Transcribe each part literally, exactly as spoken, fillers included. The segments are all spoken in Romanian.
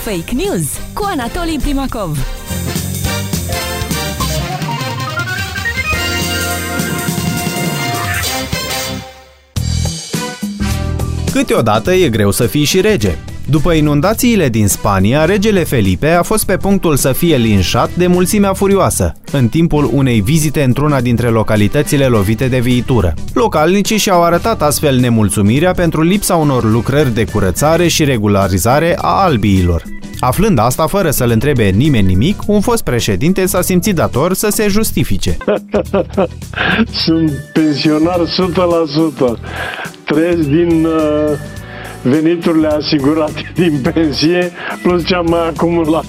Fake News cu Anatolii Primakov. Câteodată e greu să fii și rege. După inundațiile din Spania, regele Felipe a fost pe punctul să fie linșat de mulțimea furioasă, în timpul unei vizite într-una dintre localitățile lovite de viitură. Localnicii și-au arătat astfel nemulțumirea pentru lipsa unor lucrări de curățare și regularizare a albiilor. Aflând asta, fără să-l întrebe nimeni nimic, un fost președinte s-a simțit dator să se justifice. Sunt pensionar o sută la sută. Trăiesc din uh, veniturile asigurate din pensie plus ce am mai acumulat.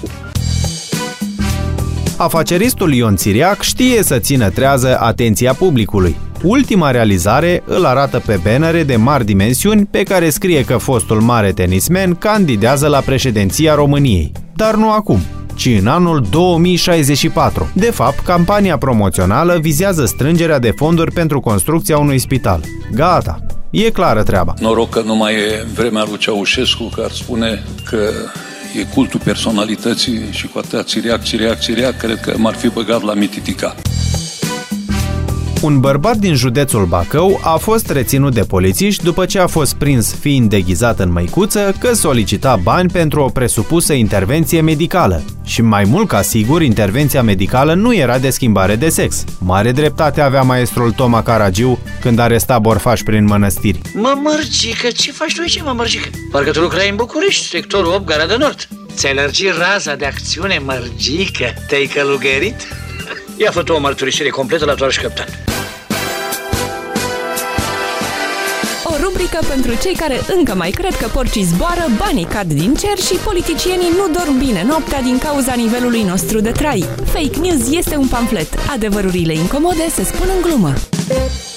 Afaceristul Ion Țiriac știe să țină trează atenția publicului. Ultima realizare îl arată pe bannere de mari dimensiuni pe care scrie că fostul mare tenismen candidează la președinția României. Dar nu acum, ci în anul două mii șaizeci și patru. De fapt, campania promoțională vizează strângerea de fonduri pentru construcția unui spital. Gata! E clară treaba. Noroc că nu mai e vremea lui Ceaușescu, care spune că e cultul personalității și cu atâta Țiriac, Țiriac, Țiriac, cred că m-ar fi băgat la mititica. Un bărbat din județul Bacău a fost reținut de polițiști după ce a fost prins fiind deghizat în măicuță că solicita bani pentru o presupusă intervenție medicală. Și mai mult ca sigur, intervenția medicală nu era de schimbare de sex. Mare dreptate avea maestrul Toma Caragiu când aresta borfași prin mănăstiri. Mă, Mărgică, ce faci tu aici, mă, Mărgică? Parcă tu lucrai în București, sectorul opt, Gara de Nord. Ți-ai lărgit raza de acțiune, Mărgică? Te-ai călugărit? Ia fă tu o mărturisire completă la Toarș Căptan. O rubrică pentru cei care încă mai cred că porcii zboară, banii cad din cer și politicienii nu dorm bine noaptea din cauza nivelului nostru de trai. Fake News este un pamflet. Adevărurile incomode se spun în glumă.